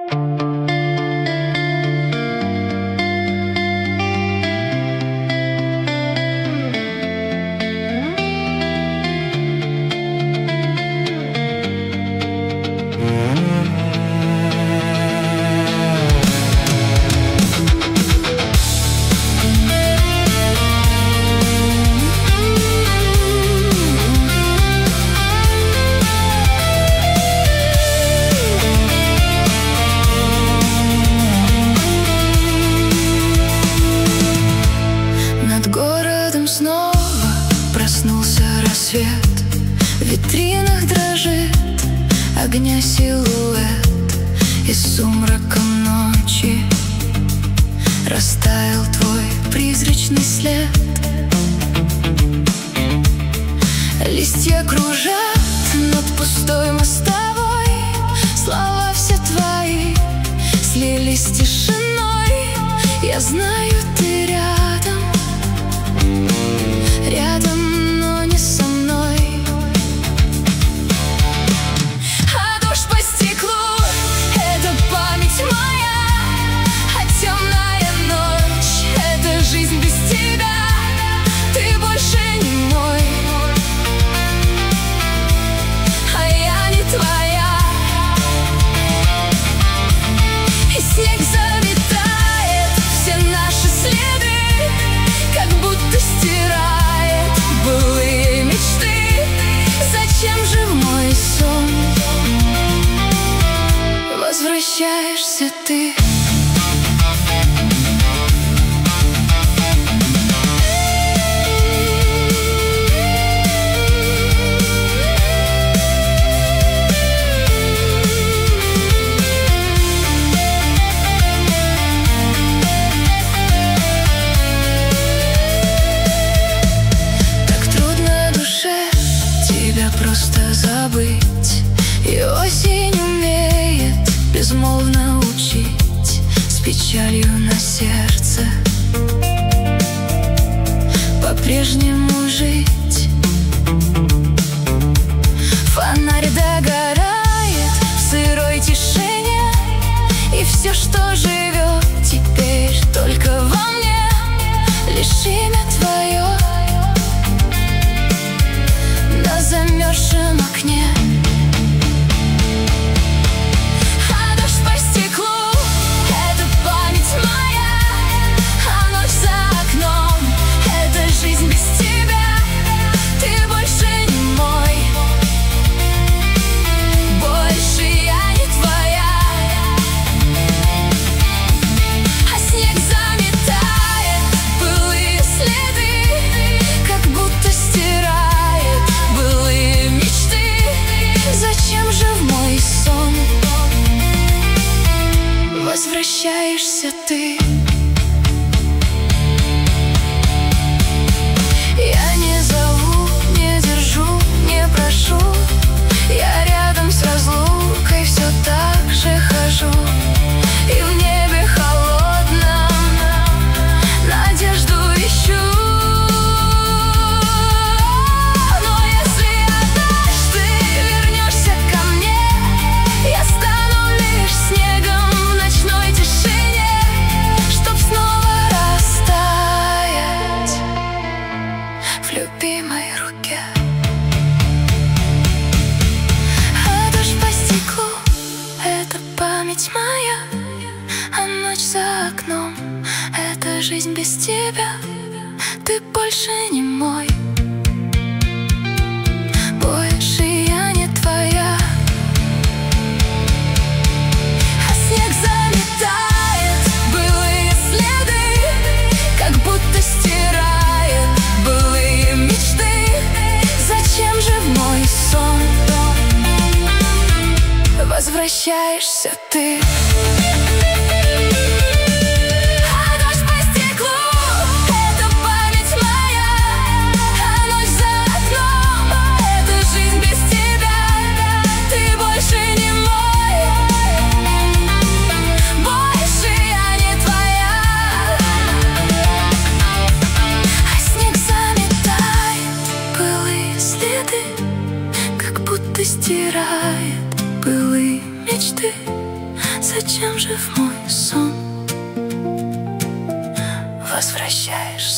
В витринах дрожит огня силуэт, и сумраком ночи растаял твой призрачный след. Листья кружат над пустой мостовой, слова все твои слились с тишиной. Я знаю, ты рядом, рядом, но не со мной. А дождь по стеклу — это память моя, а темная ночь — это жизнь без тебя. Ты больше не мой, а я не твоя. И снег заметает все наши следы, как будто стирает былые мечты. Зачем же в мой сон возвращаешься ты? Просто забыть, и осень умеет безмолвно учить, с печалью на сердце по-прежнему жить. Фонарь догорает в сырой тишине, и все, что живет теперь только во мне, лишь имя твое на замерзшем окне. А дождь по стеклу — это память моя, а ночь за окном — это жизнь без тебя. Ты больше не мой, больше я не твоя. А снег заметает былые следы, как будто стирает былые мечты. Зачем же в мой сон возвращаешься ты? Я не зову, не держу, не прошу, я рядом с разлукой все так же хожу. И в небе холодном надежду ищу. Любимой руке. А дождь по стеклу — это память моя, а ночь за окном — это жизнь без тебя. Ты больше не мой, больше я не твоя. А снег заметает былые следы, как будто стирает былые мечты. Зачем же в мой сон возвращаешься ты? А дождь по стеклу — это память моя, а ночь за окном — это жизнь без тебя. Ты больше не мой, больше я не твоя. А снег заметает былые следы, как будто стирает былые мечты. Зачем Зачем же в мой сон возвращаешься?